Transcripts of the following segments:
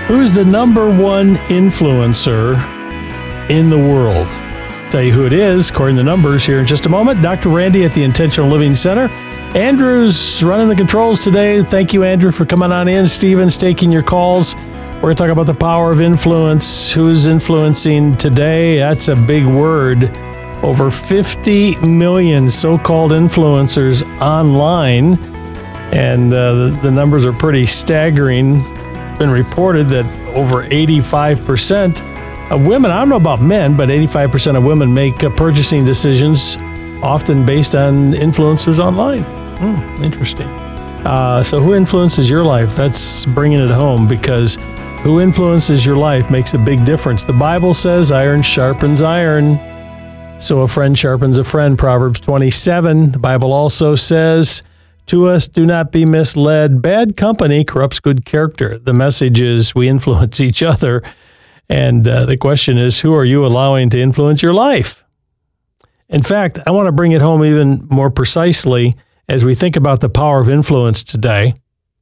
Who's the number one influencer in the world? Tell you who it is, according to the numbers here in just a moment. Dr. Randy at the Intentional Living Center. Andrew's running the controls today. Thank you, Andrew, for coming on in. Steven's taking your calls. We're going to talk about the power of influence. Who's influencing today? That's a big word. Over 50 million so-called influencers online. And the numbers are pretty staggering. It's been reported that over 85% of women, I don't know about men, but 85% of women make purchasing decisions often based on influencers online. Interesting. So who influences your life? That's bringing it home, because who influences your life makes a big difference. The Bible says iron sharpens iron, so a friend sharpens a friend, Proverbs 27. The Bible also says, to us, do not be misled. Bad company corrupts good character. The message is we influence each other. And the question is, who are you allowing to influence your life? In fact, I want to bring it home even more precisely as we think about the power of influence today.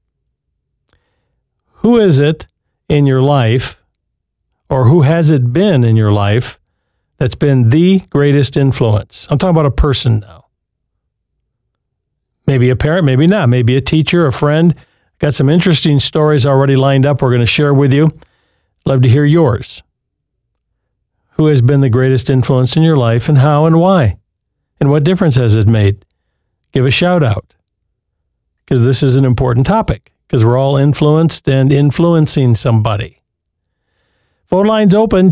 Who is it in your life, or who has it been in your life, that's been the greatest influence? I'm talking about a person now. Maybe a parent, maybe not. Maybe a teacher, a friend. Got some interesting stories already lined up we're going to share with you. Love to hear yours. Who has been the greatest influence in your life, and how and why? And what difference has it made? Give a shout out, because this is an important topic, because we're all influenced and influencing somebody. Phone lines open,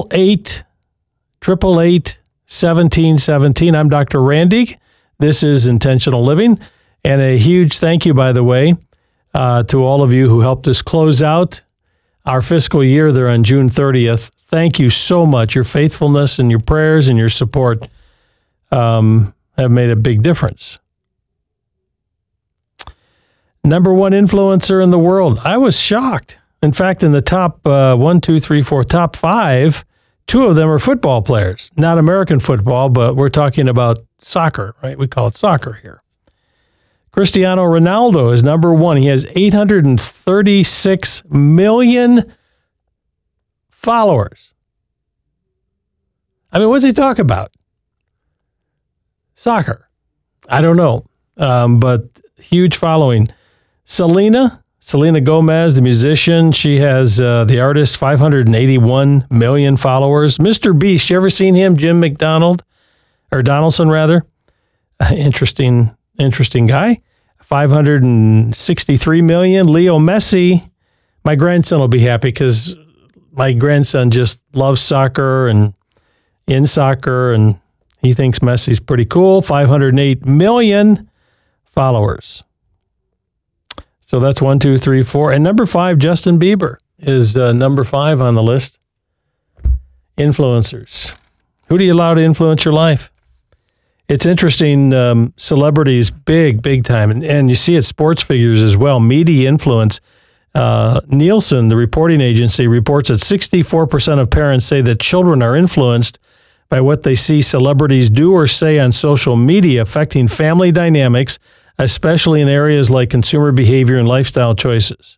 888-888-1717. I'm Dr. Randy. This is Intentional Living. And a huge thank you, by the way, to all of you who helped us close out our fiscal year there on June 30th. Thank you so much. Your faithfulness and your prayers and your support have made a big difference. Number one influencer in the world. I was shocked. In fact, in the top top five, two of them are football players. Not American football, but we're talking about soccer, right? We call it soccer here. Cristiano Ronaldo is number one. He has 836 million followers. I mean, what does he talk about? Soccer. I don't know, but huge following. Selena Gomez, the musician, she has, the artist, 581 million followers. Mr. Beast, you ever seen him? Jim McDonald, or Donaldson rather. Interesting guy. 563 million. Leo Messi. My grandson will be happy, because my grandson just loves soccer and in soccer, and he thinks Messi's pretty cool. 508 million followers. So that's 1, 2, 3, 4. And number 5, Justin Bieber is number 5 on the list. Influencers. Who do you allow to influence your life? It's interesting, celebrities, big time. And you see it, sports figures as well, media influence. Nielsen, the reporting agency, reports that 64% of parents say that children are influenced by what they see celebrities do or say on social media, affecting family dynamics, especially in areas like consumer behavior and lifestyle choices.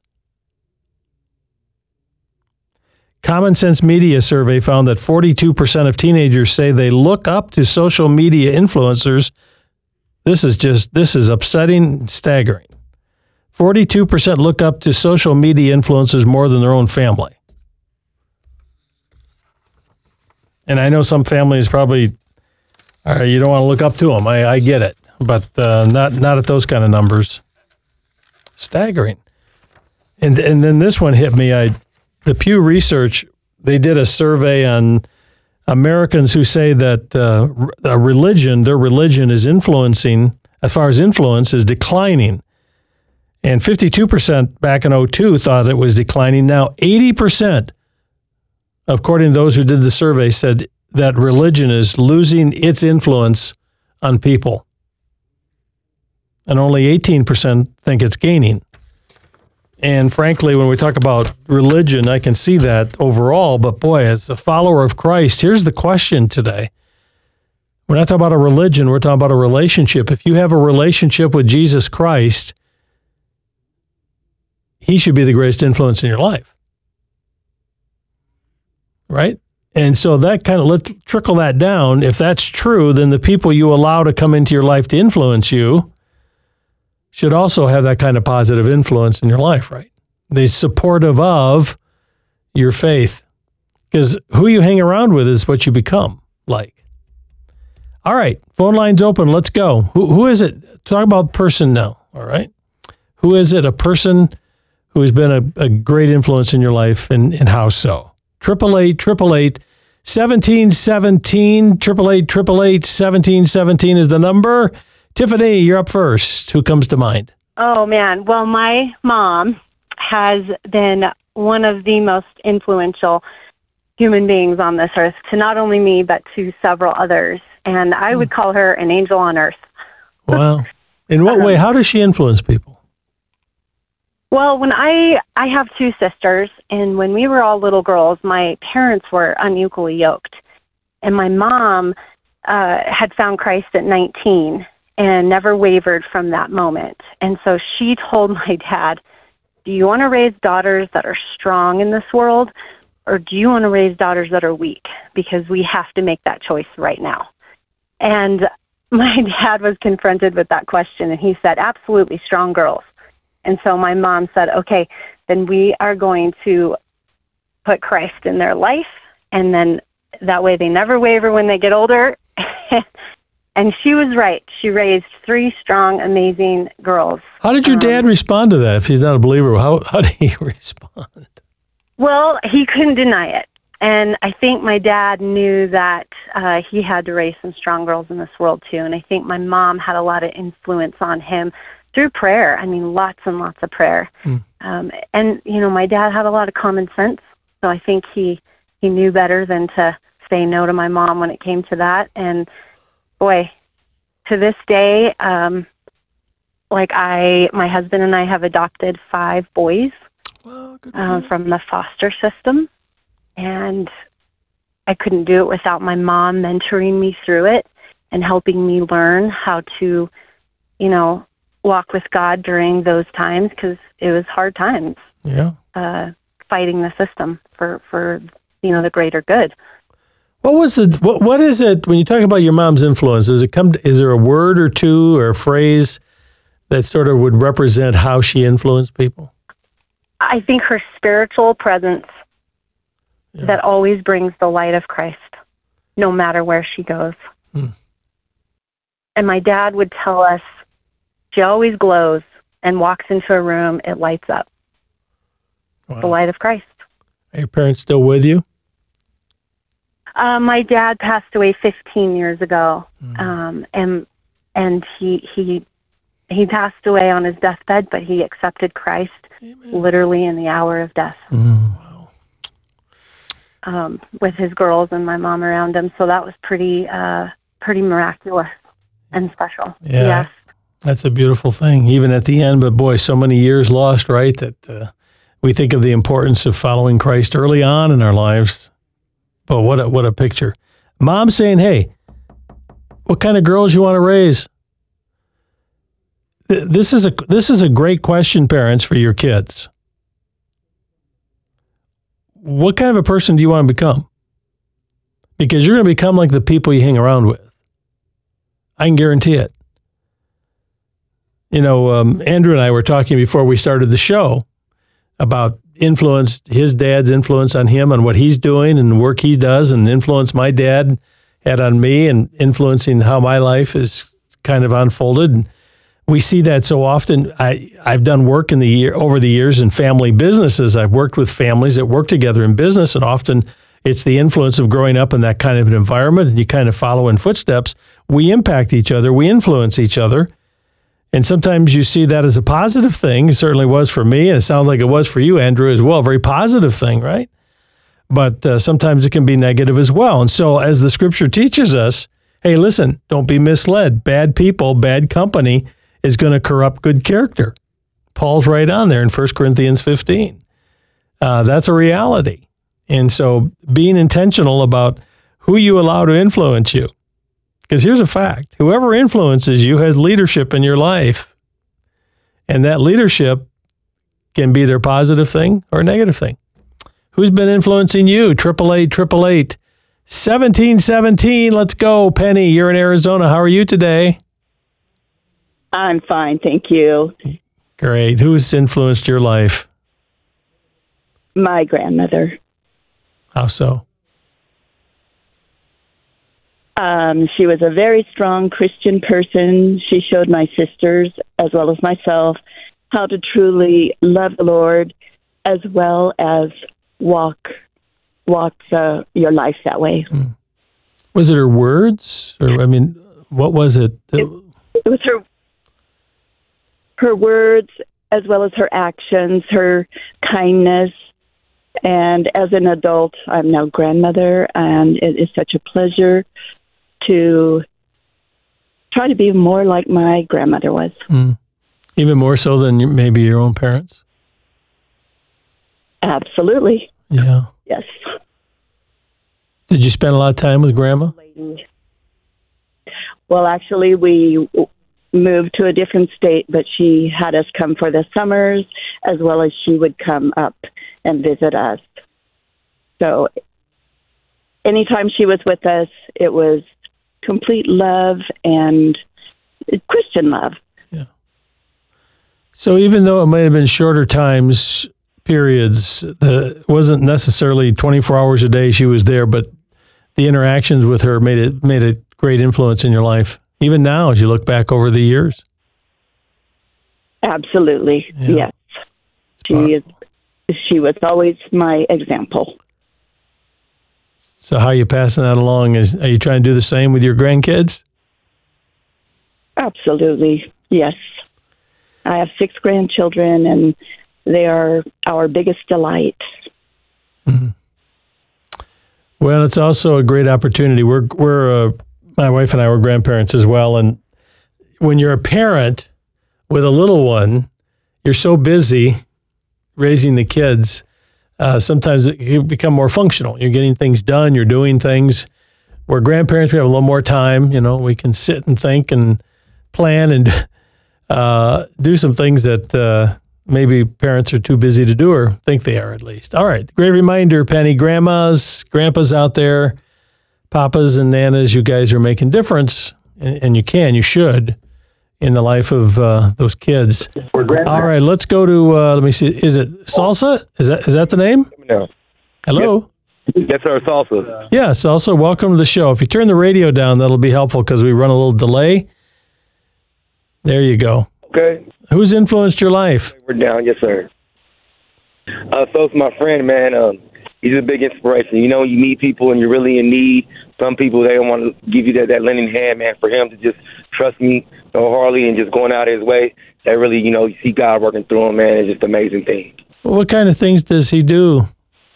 Common Sense Media survey found that 42% of teenagers say they look up to social media influencers. This is upsetting, staggering. 42% look up to social media influencers more than their own family. And I know some families probably, you don't want to look up to them. I get it. But not at those kind of numbers. Staggering. And then this one hit me. The Pew Research, they did a survey on Americans who say that their religion is influencing, as far as influence, is declining. And 52% back in 2002 thought it was declining. Now 80%, according to those who did the survey, said that religion is losing its influence on people. And only 18% think it's gaining. And frankly, when we talk about religion, I can see that overall. But boy, as a follower of Christ, here's the question today. We're not talking about a religion. We're talking about a relationship. If you have a relationship with Jesus Christ, he should be the greatest influence in your life. right? And so that kind of, let's trickle that down. If that's true, then the people you allow to come into your life to influence you should also have that kind of positive influence in your life, right? They're supportive of your faith. Because who you hang around with is what you become like. All right, phone line's open. Let's go. Who is it? Talk about person now, all right? Who is it? A person who has been a great influence in your life, and how so? 888-888-1717. 888-888-1717 is the number. Tiffany, you're up first. Who comes to mind? Oh, man. Well, my mom has been one of the most influential human beings on this earth to not only me, but to several others. And I would call her an angel on earth. Wow. In what way? How does she influence people? Well, when I have two sisters, and when we were all little girls, my parents were unequally yoked. And my mom had found Christ at 19 and never wavered from that moment. And so she told my dad, do you want to raise daughters that are strong in this world, or do you want to raise daughters that are weak? Because we have to make that choice right now. And my dad was confronted with that question, and he said, absolutely, strong girls. And so my mom said, okay, then we are going to put Christ in their life, and then that way they never waver when they get older. And she was right. She raised three strong, amazing girls. How did your dad respond to that? If he's not a believer, how did he respond? Well, he couldn't deny it. And I think my dad knew that he had to raise some strong girls in this world, too. And I think my mom had a lot of influence on him through prayer. I mean, lots and lots of prayer. And, you know, my dad had a lot of common sense. So I think he knew better than to say no to my mom when it came to that. And, boy, to this day, my husband and I have adopted 5 boys. Wow, good from the foster system. And I couldn't do it without my mom mentoring me through it and helping me learn how to, you know, walk with God during those times, because it was hard times. Yeah. Fighting the system for you know, the greater good. What is it when you talk about your mom's influence? Is there a word or two or a phrase that sort of would represent how she influenced people? I think her spiritual presence that always brings the light of Christ, no matter where she goes. And my dad would tell us, she always glows and walks into a room, it lights up. Wow. The light of Christ. Are your parents still with you? My dad passed away 15 years ago, and he passed away on his deathbed, but he accepted Christ. Amen. Literally in the hour of death. Wow. With his girls and my mom around him, so that was pretty miraculous and special. Yeah, yes. That's a beautiful thing. Even at the end, but boy, so many years lost, right? That we think of the importance of following Christ early on in our lives. But what a picture. Mom saying, hey, what kind of girls you want to raise? This is a great question, parents, for your kids. What kind of a person do you want to become? Because you're going to become like the people you hang around with. I can guarantee it. You know, Andrew and I were talking before we started the show about influence, his dad's influence on him, on what he's doing and the work he does, and influence my dad had on me, and influencing how my life is kind of unfolded. And we see that so often. I've done work over the years in family businesses. I've worked with families that work together in business, and often it's the influence of growing up in that kind of an environment, and you kind of follow in footsteps. We impact each other. We influence each other. And sometimes you see that as a positive thing. It certainly was for me, and it sounds like it was for you, Andrew, as well. A very positive thing, right? But sometimes it can be negative as well. And so as the scripture teaches us, hey, listen, don't be misled. Bad people, bad company is going to corrupt good character. Paul's right on there in 1 Corinthians 15. That's a reality. And so being intentional about who you allow to influence you. Because here's a fact. Whoever influences you has leadership in your life. And that leadership can be either a positive thing or a negative thing. Who's been influencing you? 888-888-1717. Let's go. Penny, you're in Arizona. How are you today? I'm fine, thank you. Great. Who's influenced your life? My grandmother. How so? She was a very strong Christian person. She showed my sisters, as well as myself, how to truly love the Lord, as well as walk your life that way. Was it her words? Or, what was it? It was her words, as well as her actions, her kindness. And as an adult, I'm now grandmother, and it is such a pleasure to try to be more like my grandmother was. Even more so than maybe your own parents? Absolutely. Yeah. Yes. Did you spend a lot of time with Grandma? Well, actually, we moved to a different state, but she had us come for the summers, as well as she would come up and visit us. So anytime she was with us, it was complete love and Christian love. Yeah. So even though it might have been shorter periods, it wasn't necessarily 24 hours a day she was there, but the interactions with her made a great influence in your life, even now as you look back over the years. Absolutely, yes. She was always my example. So how are you passing that along? Are you trying to do the same with your grandkids? Absolutely, yes. I have 6 grandchildren, and they are our biggest delight. Mm-hmm. Well, it's also a great opportunity. We're my wife and I were grandparents as well, and when you're a parent with a little one, you're so busy raising the kids. Sometimes it can become more functional. You're getting things done. You're doing things. We're grandparents. We have a little more time. We can sit and think and plan and do some things that maybe parents are too busy to do, or think they are at least. All right. Great reminder, Penny. Grandmas, grandpas out there, papas and nanas, you guys are making difference, and you should, in the life of those kids. All right, let's go to, let me see, is it Salsa? Is that the name? No. Hello? Yes, sir, Salsa. Yeah, Salsa, welcome to the show. If you turn the radio down, that'll be helpful because we run a little delay. There you go. Okay. Who's influenced your life? We're down, yes, sir. So it's my friend, man. He's a big inspiration. You meet people and you're really in need. Some people, they don't want to give you that lending hand, man. For him to just trust me wholeheartedly and just going out of his way, that really, you see God working through him, man. It's just an amazing thing. Well, what kind of things does he do?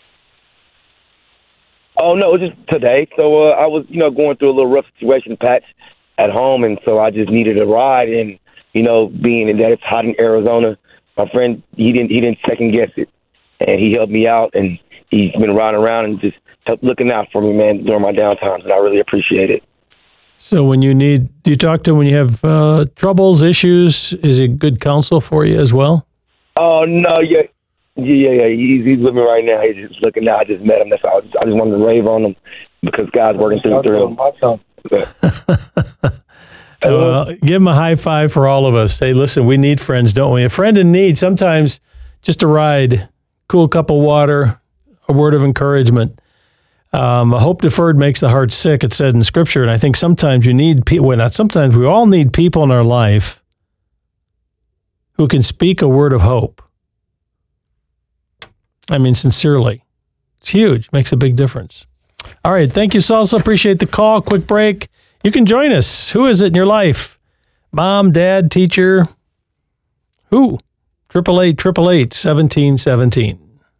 Oh, no, just today. So I was, going through a little rough situation patch at home, and so I just needed a ride. And, being that it's hot in Arizona, my friend, he didn't second guess it. And he helped me out, and he's been riding around and just looking out for me, man, during my downtimes, and I really appreciate it. So do you talk to him when you have troubles, issues? Is he good counsel for you as well? Oh, no, yeah. He's with me right now. He's just looking out. I just met him. That's all. I just wanted to rave on him because God's working through him. Well, give him a high five for all of us. Hey, listen, we need friends, don't we? A friend in need, sometimes just a ride, cool cup of water, a word of encouragement. A hope deferred makes the heart sick, it said in Scripture. And I think sometimes you need people, well, not sometimes, we all need people in our life who can speak a word of hope. Sincerely. It's huge. Makes a big difference. All right. Thank you, Salsa. Appreciate the call. Quick break. You can join us. Who is it in your life? Mom, dad, teacher? Who? 888-888-1717.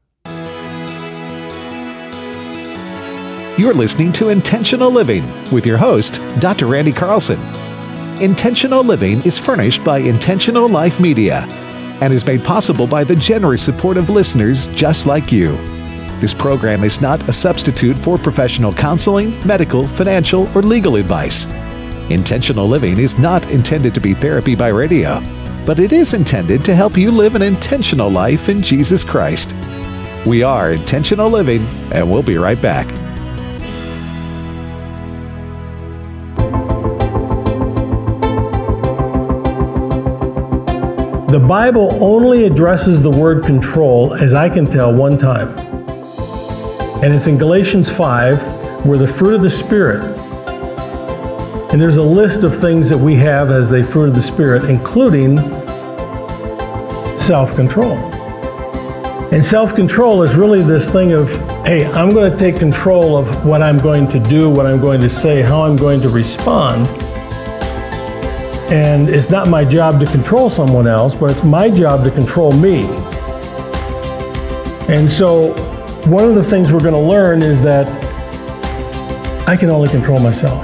You're listening to Intentional Living with your host, Dr. Randy Carlson. Intentional Living is furnished by Intentional Life Media and is made possible by the generous support of listeners just like you. This program is not a substitute for professional counseling, medical, financial, or legal advice. Intentional Living is not intended to be therapy by radio, but it is intended to help you live an intentional life in Jesus Christ. We are Intentional Living, and we'll be right back. The Bible only addresses the word control, as I can tell, one time. And it's in Galatians 5, where the fruit of the Spirit. And there's a list of things that we have as the fruit of the Spirit, including self-control. And self-control is really this thing of, hey, I'm going to take control of what I'm going to do, what I'm going to say, how I'm going to respond. And it's not my job to control someone else, but it's my job to control me. And so one of the things we're going to learn is that I can only control myself.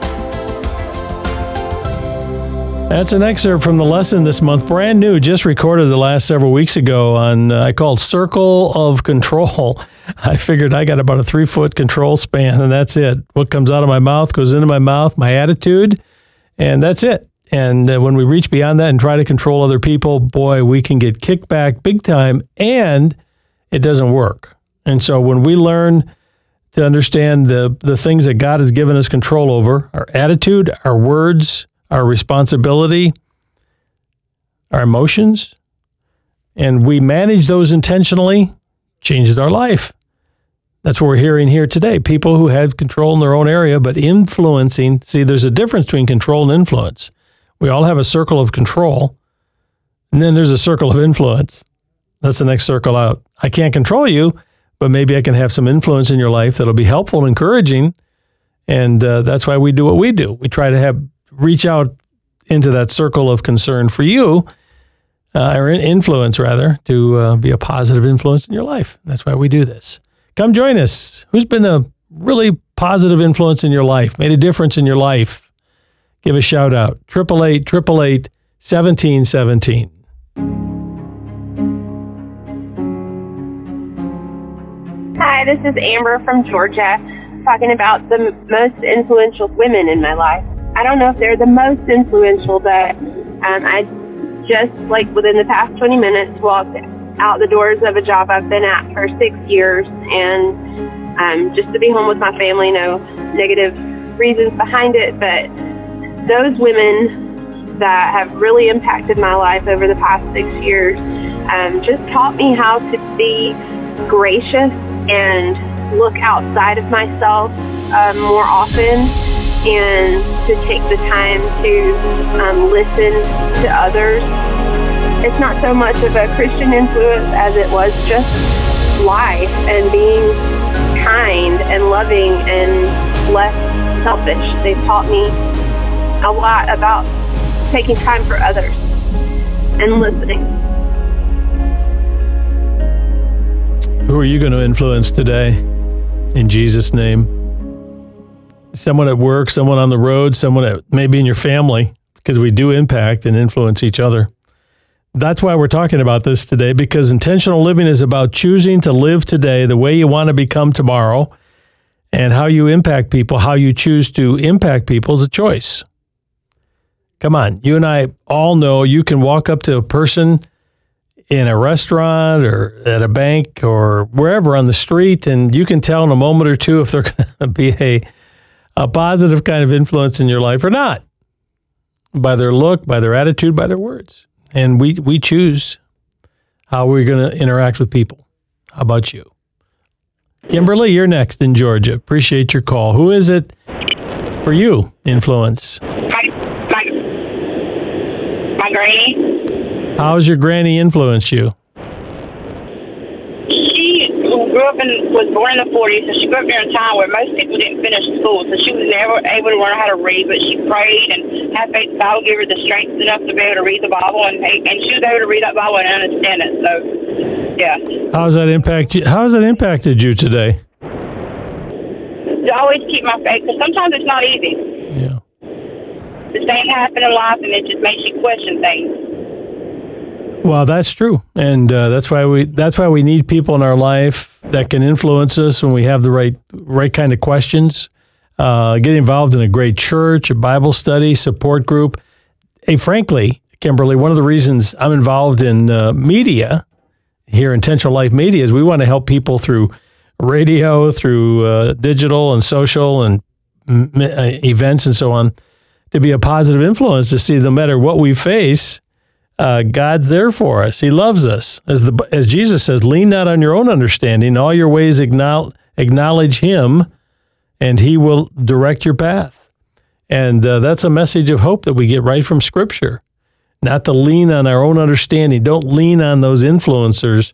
That's an excerpt from the lesson this month, brand new, just recorded the last several weeks ago on, I called Circle of Control. I figured I got about a 3-foot control span, and that's it. What comes out of my mouth goes into my mouth, my attitude, and that's it. And when we reach beyond that and try to control other people, boy, we can get kicked back big time, and it doesn't work. And so when we learn to understand the things that God has given us control over, our attitude, our words, our responsibility, our emotions, and we manage those intentionally, changes our life. That's what we're hearing here today. People who have control in their own area, but influencing. See, there's a difference between control and influence. We all have a circle of control, and then there's a circle of influence. That's the next circle out. I can't control you, but maybe I can have some influence in your life that'll be helpful and encouraging, and that's why we do what we do. We try to reach out into that circle of concern for you, or influence rather, to be a positive influence in your life. That's why we do this. Come join us. Who's been a really positive influence in your life, made a difference in your life? Give a shout out. 888-888-1717. Hi, this is Amber from Georgia, talking about the most influential women in my life. I don't know if they're the most influential, but I just, like, within the past 20 minutes, walked out the doors of a job I've been at for 6 years, and just to be home with my family. No negative reasons behind it, but those women that have really impacted my life over the past 6 years just taught me how to be gracious and look outside of myself more often, and to take the time to listen to others. It's not so much of a Christian influence as it was just life and being kind and loving and less selfish. They've taught me a lot about taking time for others and listening. Who are you going to influence today in Jesus' name? Someone at work, someone on the road, someone maybe in your family, because we do impact and influence each other. That's why we're talking about this today, because intentional living is about choosing to live today the way you want to become tomorrow, and how you impact people, how you choose to impact people is a choice. Come on, you and I all know you can walk up to a person in a restaurant or at a bank or wherever on the street, and you can tell in a moment or two if they're going to be a positive kind of influence in your life or not, by their look, by their attitude, by their words. And we choose how we're going to interact with people. How about you? Kimberly, you're next in Georgia. Appreciate your call. Who is it for you, influence? My granny. How's your granny influenced you? She was born in the 40s, so she grew up during a time where most people didn't finish school, so she was never able to learn how to read, but she prayed and had faith that God would give her the strength enough to be able to read the Bible, and she was able to read that Bible and understand it, so, yeah. How has that impacted you today? To always keep my faith, because sometimes it's not easy. Yeah. The same happen in life, and it just makes you question things. Well, that's true, and that's why we need people in our life that can influence us when we have the right kind of questions. Get involved in a great church, a Bible study, support group. Hey, frankly, Kimberly, one of the reasons I'm involved in media here, Intentional Life Media, is we want to help people through radio, through digital and social and events and so on, to be a positive influence, to see no matter what we face, God's there for us. He loves us. As Jesus says, lean not on your own understanding. In all your ways acknowledge Him, and He will direct your path. And that's a message of hope that we get right from Scripture. Not to lean on our own understanding. Don't lean on those influencers.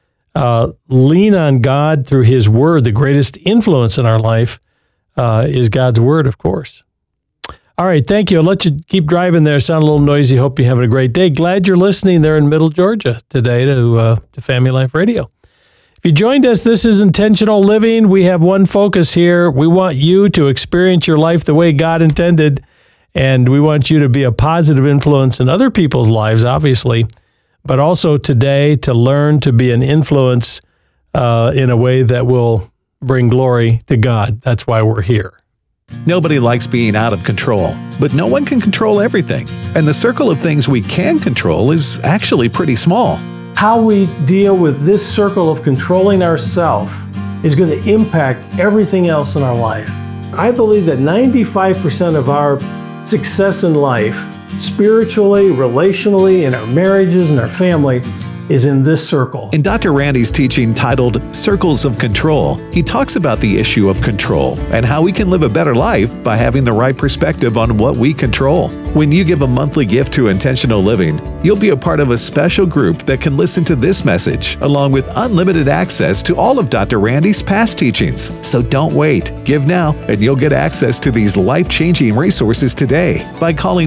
Lean on God through His Word. The greatest influence in our life is God's Word, of course. All right, thank you. I'll let you keep driving there. Sound a little noisy. Hope you're having a great day. Glad you're listening there in Middle Georgia today to Family Life Radio. If you joined us, this is Intentional Living. We have one focus here. We want you to experience your life the way God intended, and we want you to be a positive influence in other people's lives, obviously, but also today to learn to be an influence in a way that will bring glory to God. That's why we're here. Nobody likes being out of control, but no one can control everything. And the circle of things we can control is actually pretty small. How we deal with this circle of controlling ourselves is going to impact everything else in our life. I believe that 95% of our success in life, spiritually, relationally, in our marriages and our family, is in this circle. In Dr. Randy's teaching titled Circles of Control, he talks about the issue of control and how we can live a better life by having the right perspective on what we control. When you give a monthly gift to Intentional Living, you'll be a part of a special group that can listen to this message, along with unlimited access to all of Dr. Randy's past teachings. So don't wait. Give now, and you'll get access to these life-changing resources today by calling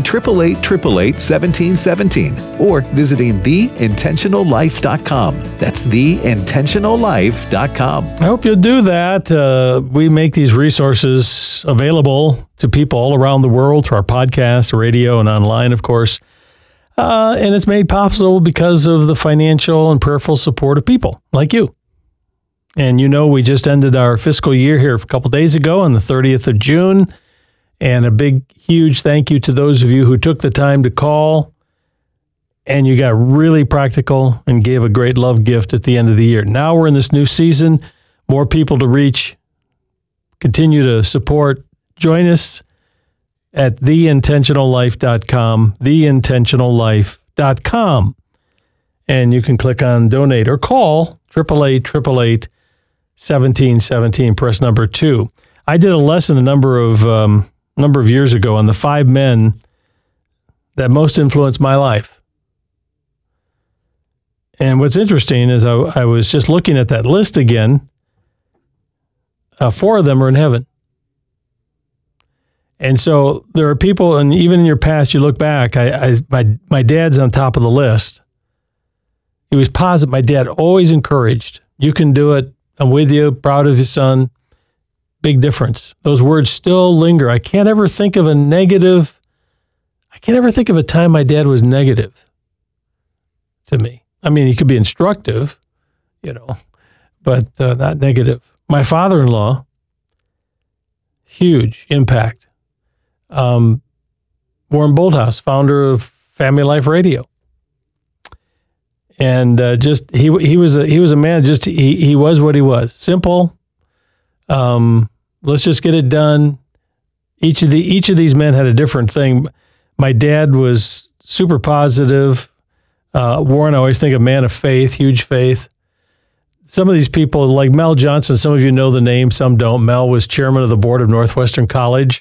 888-888-1717 or visiting theintentionallife.com. That's theintentionallife.com. I hope you'll do that. We make these resources available to people all around the world through our podcast, radio, and online, of course. And it's made possible because of the financial and prayerful support of people like you. And you know, we just ended our fiscal year here a couple days ago on the 30th of June. And a big, huge thank you to those of you who took the time to call. And you got really practical and gave a great love gift at the end of the year. Now we're in this new season, more people to reach. Continue to support. Join us at theintentionallife.com, theintentionallife.com. And you can click on donate or call 888-888-1717, press number 2. I did a lesson a number of years ago on the 5 men that most influenced my life. And what's interesting is I was just looking at that list again. 4 of them are in heaven. And so there are people, and even in your past, you look back, my dad's on top of the list. He was positive. My dad always encouraged, you can do it. I'm with you, proud of your son. Big difference. Those words still linger. I can't ever think of a time my dad was negative to me. I mean, he could be instructive, but not negative. My father-in-law, huge impact. Warren Bolthouse, founder of Family Life Radio. And he was a man, he was what he was. Simple. Let's just get it done. Each of these men had a different thing. My dad was super positive. Warren, I always think a man of faith, huge faith. Some of these people, like Mel Johnson, some of you know the name, some don't. Mel was chairman of the board of Northwestern College.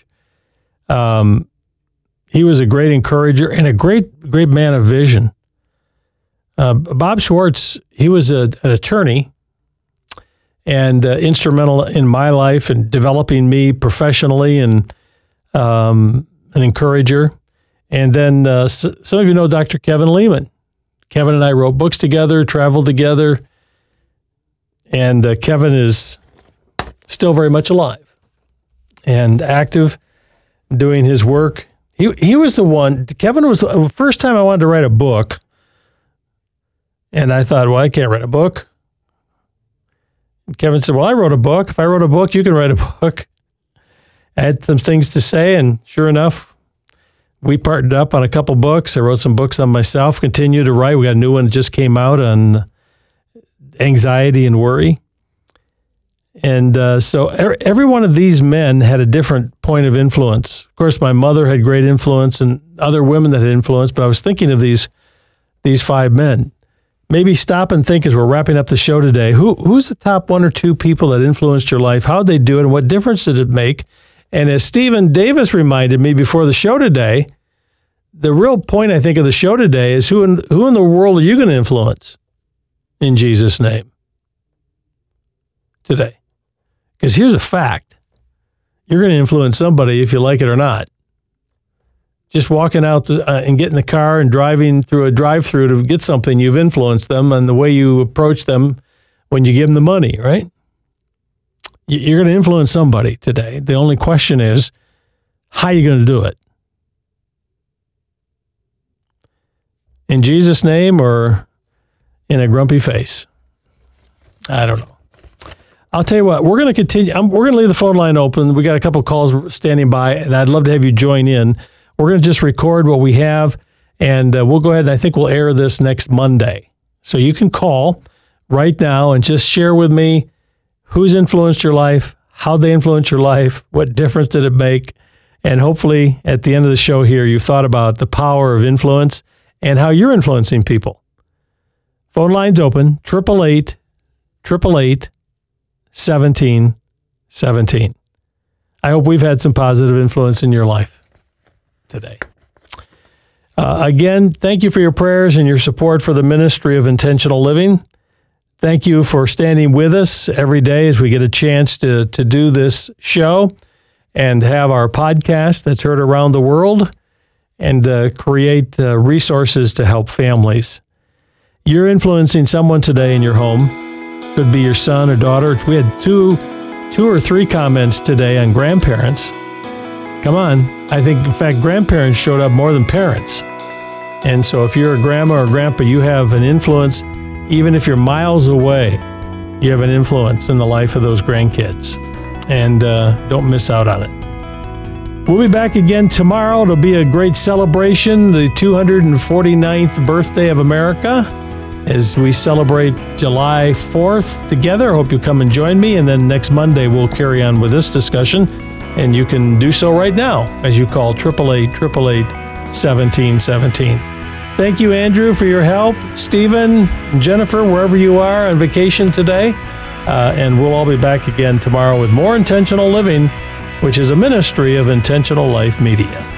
He was a great encourager and a great man of vision. Bob Schwartz, he was an attorney and instrumental in my life and developing me professionally and an encourager. And then some of you know Dr. Kevin Lehman. Kevin and I wrote books together, traveled together, and Kevin is still very much alive and active, doing his work. He was the one. Kevin was the first time I wanted to write a book, and I thought, well, I can't write a book. And Kevin said, well, I wrote a book. If I wrote a book, you can write a book. I had some things to say, and sure enough, we partnered up on a couple books. I wrote some books on myself, continue to write. We got a new one that just came out on anxiety and worry. And so every one of these men had a different point of influence. Of course, my mother had great influence and other women that had influence, but I was thinking of these 5 men. Maybe stop and think as we're wrapping up the show today, who's the top 1 or 2 people that influenced your life? How'd they do it, and what difference did it make? And as Stephen Davis reminded me before the show today, the real point, I think, of the show today is who in the world are you going to influence in Jesus' name today? Because here's a fact. You're going to influence somebody if you like it or not. Just walking out and getting in the car and driving through a drive-through to get something, you've influenced them and the way you approach them when you give them the money, right? You're going to influence somebody today. The only question is, how are you going to do it? In Jesus' name or in a grumpy face? I don't know. I'll tell you what, we're going to continue. We're going to leave the phone line open. We got a couple of calls standing by, and I'd love to have you join in. We're going to just record what we have, and we'll go ahead and I think we'll air this next Monday. So you can call right now and just share with me who's influenced your life, how they influenced your life, what difference did it make, and hopefully at the end of the show here, you've thought about the power of influence and how you're influencing people. Phone line's open, 888-888-1717. I hope we've had some positive influence in your life today. Again, thank you for your prayers and your support for the ministry of Intentional Living. Thank you for standing with us every day as we get a chance to do this show and have our podcast that's heard around the world and create resources to help families. You're influencing someone today in your home. Could be your son or daughter. We had two or three comments today on grandparents. Come on. I think, in fact, grandparents showed up more than parents. And so if you're a grandma or grandpa, you have an influence. Even if you're miles away, you have an influence in the life of those grandkids. And don't miss out on it. We'll be back again tomorrow. It'll be a great celebration, the 249th birthday of America, as we celebrate July 4th together. I hope you'll come and join me. And then next Monday, we'll carry on with this discussion. And you can do so right now as you call 888-888-1717. Thank you, Andrew, for your help. Stephen, Jennifer, wherever you are on vacation today. And we'll all be back again tomorrow with more Intentional Living, which is a ministry of Intentional Life Media.